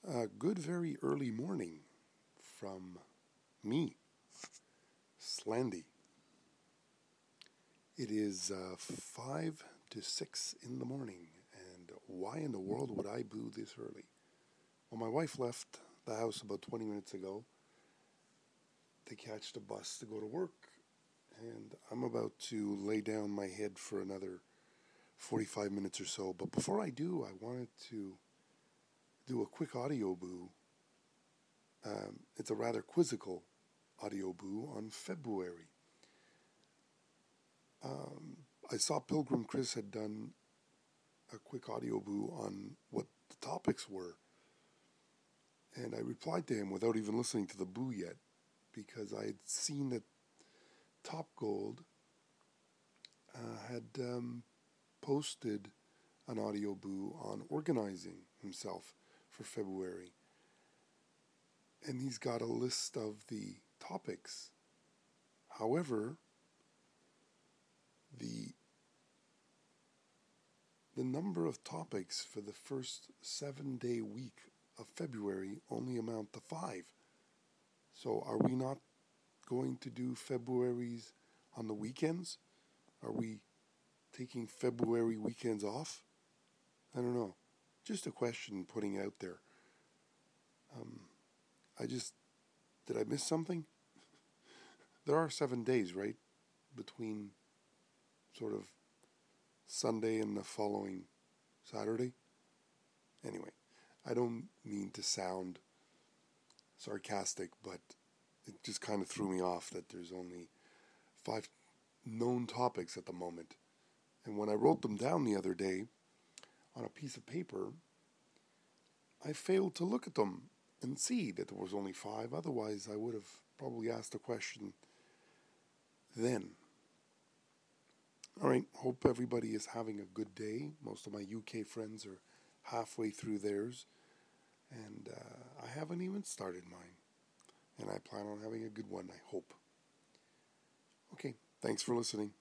A good, very early morning from me, Slandy. It is 5 to 6 in the morning, and why in the world would I boo this early? Well, my wife left the house about 20 minutes ago to catch the bus to go to work, and I'm about to lay down my head for another 45 minutes or so. But before I do, I wanted to do a quick audio boo. It's a rather quizzical audio boo on February. I saw Pilgrim Chris had done a quick audio boo on what the topics were, and I replied to him without even listening to the boo yet, because I had seen that Top Gold had posted an audio boo on organizing himself for February, and he's got a list of the topics. However, the number of topics for the first 7-day week of February only amount to 5. So are we not going to do February's on the weekends? Are we taking February weekends off? I don't know. Just a question putting out there. Did I miss something? There are 7 days, right? Between sort of Sunday and the following Saturday. Anyway, I don't mean to sound sarcastic, but it just kind of threw me off that there's only 5 known topics at the moment. And when I wrote them down the other day on a piece of paper, I failed to look at them and see that there was only 5. Otherwise, I would have probably asked the question then. All right, hope everybody is having a good day. Most of my UK friends are halfway through theirs, and I haven't even started mine. And I plan on having a good one, I hope. Okay, thanks for listening.